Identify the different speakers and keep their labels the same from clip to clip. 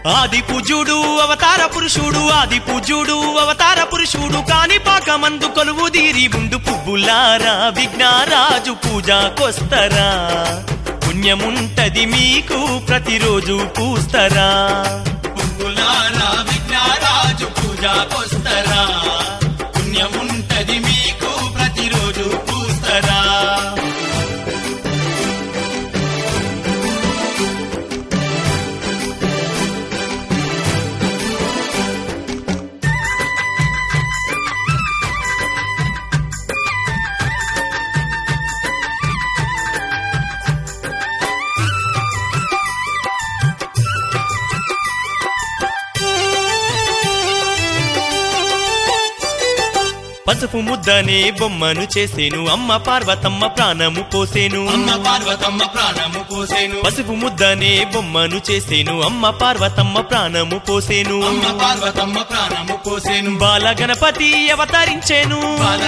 Speaker 1: ఆది పూజ్యుడు అవతార పురుషుడు ఆది పూజ్యుడు అవతార పురుషుడు కాణిపాకమందు కొలువుదీరి ఉండు పువ్వులారా విఘ్నరాజు పూజకొస్తరా పుణ్యముంటది మీకు ప్రతిరోజు పూస్తరా పువ్వులారా విఘ్నరాజు పూజకొస్తరా పుణ్యముంటది మీకు ప్రతిరోజు పూస్తరా పసుపు ముద్దనే బొమ్మను చేసేను అమ్మ పార్వతమ్మ ప్రాణము పోసేను
Speaker 2: అమ్మ పార్వతమ్మ ప్రాణము పోసేను
Speaker 1: పసుపు ముద్దనే బొమ్మను చేసేను అమ్మ పార్వతమ్మ ప్రాణము పోసేను
Speaker 2: అమ్మ పార్వతమ్మ ప్రాణము పోసేను
Speaker 1: బాల గణపతి అవతరించేను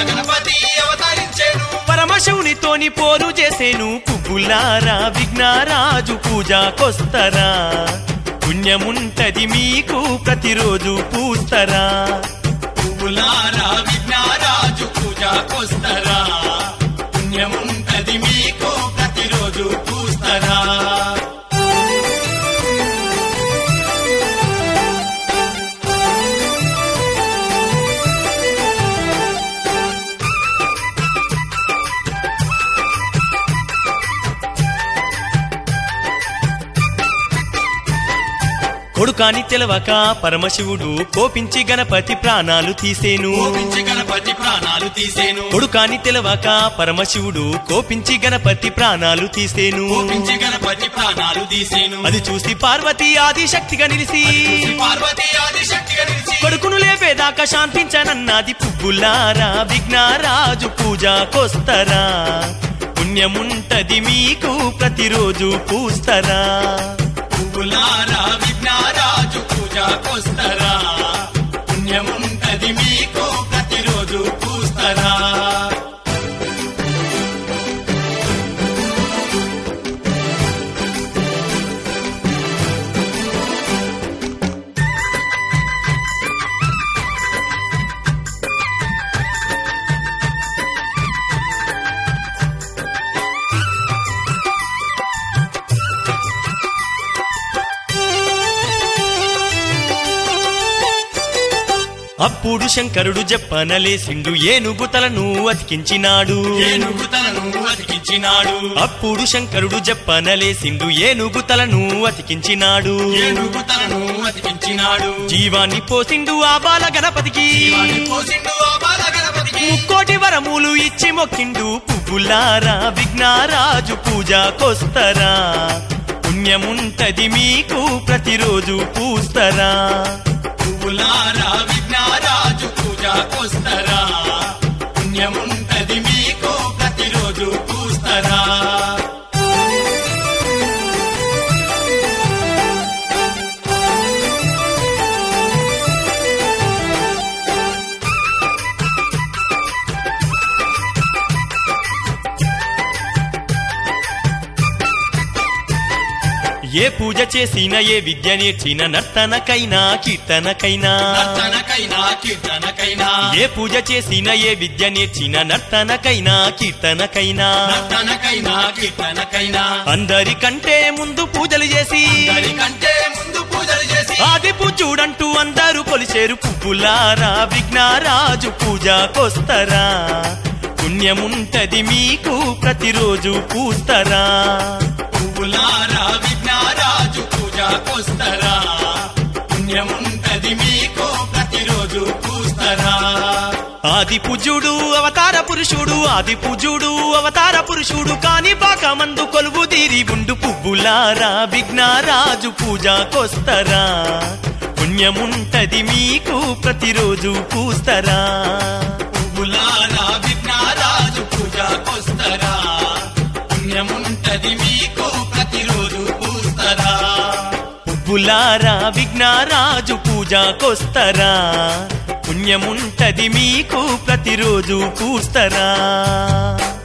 Speaker 1: పరమశివునితోని పోరు చేసేను పువ్వులారా విఘ్నరాజు పూజకొస్తరా పుణ్యముంటది మీకు ప్రతిరోజు పూస్తరా
Speaker 2: పువ్వులారా విఘ్నరాజు పూజకొస్తరా పుణ్యముంటది మీకు ప్రతిరోజు పూస్తరా
Speaker 1: కొడుకాని తెలవక పరమశివుడు కోపించి గణపతి ప్రాణాలు తీసేను కొడుకాని తెలవక పరమశివుడు కోపించి గణపతి ప్రాణాలు తీసేను అది చూసి పార్వతి ఆదిశక్తిగా నిలిసి కొడుకును లేపేదాకా శాంతించనన్నది పువ్వులారా విఘ్నరాజు పూజకొస్తరా పుణ్యముంటది మీకు ప్రతిరోజు పూస్తరా
Speaker 2: పువ్వులారా విఘ్నరాజు పూజకొస్తరా పుణ్యముంటది మీకు ప్రతిరోజు పూస్తరా
Speaker 1: అప్పుడు శంకరుడు జప్పనలేసిండు ఏనుగుతలను అతికించినాడు అప్పుడు శంకరుడు జప్పనలేసిండు ఏనుగుతలను అతికించినాడు జీవాన్ని పోసిండు ఆ బాల గణపతికి ముక్కోటి వరములు ఇచ్చి మొక్కిండు పువ్వులారా విఘ్నరాజు పూజకొస్తరా పుణ్యముంటది మీకు ప్రతిరోజు పూస్తరా
Speaker 2: పువ్వులారా విఘ్నరాజు పూజకొస్తరా పుణ్యముంటది మీకు ప్రతిరోజు పూస్తరా
Speaker 1: ఏ పూజ చేసిన ఏ విద్య నేర్చిన నర్తనకైనా కీర్తనకైనా ఏ పూజ చేసిన ఏ విద్య నేర్చిన నర్తనకైనా కీర్తనకైనా అందరికంటే ముందు పూజలు చేసి ఆది పూజుడంటూ అందరూ కొలిచేరు పువ్వులారా విఘ్నరాజు పూజకొస్తరా పుణ్యముంటది మీకు ప్రతిరోజు పూస్తరా
Speaker 2: పువ్వులారా విఘ్నరాజు పూజకొస్తరా పుణ్యముంటది మీకు ప్రతిరోజు పూస్తరా
Speaker 1: ఆది పూజ్యుడు అవతార పురుషుడు ఆది పూజ్యుడు అవతార పురుషుడు కాణిపాకమందు కొలువుదీరి ఉండు పువ్వులారా విఘ్నరాజు పూజకొస్తరా పుణ్యముంటది మీకు ప్రతిరోజు పూస్తరా
Speaker 2: పువ్వులారా విఘ్నరాజు పూజకొస్తరా పుణ్యముంటది మీకు ప్రతిరోజు పూస్తరా
Speaker 1: పువ్వులారా విఘ్నరాజు పూజకొస్తరా పుణ్యముంటది మీకు ప్రతిరోజు పూస్తరా